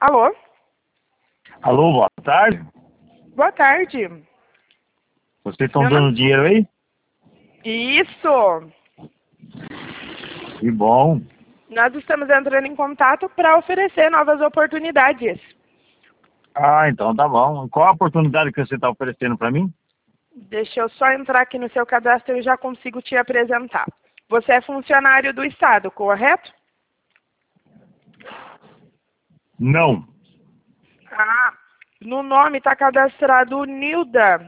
Alô? Alô, boa tarde. Boa tarde. Vocês estão Meu dando nome- dinheiro aí? Isso! Que bom. Nós estamos entrando em contato para oferecer novas oportunidades. Ah, então tá bom. Qual a oportunidade que você está oferecendo para mim? Deixa eu só entrar aqui no seu cadastro e eu já consigo te apresentar. Você é funcionário do Estado, correto? Não. Ah, no nome está cadastrado Nilda,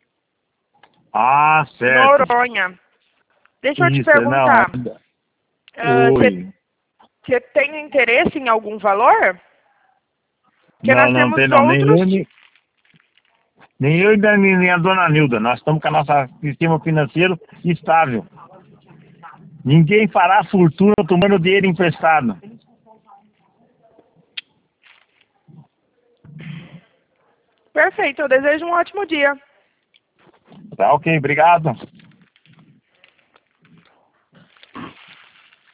Ah, certo. Noronha. Deixa eu te Isso, não. perguntar, Oi. você tem interesse em algum valor? Porque Não, nós não temos tem não. Nem outros. eu, nem eu e nem a dona Nilda. Nós estamos com a nossa sistema financeiro estável. Ninguém fará fortuna tomando dinheiro emprestado. Perfeito, eu desejo um ótimo dia. Tá ok, obrigado.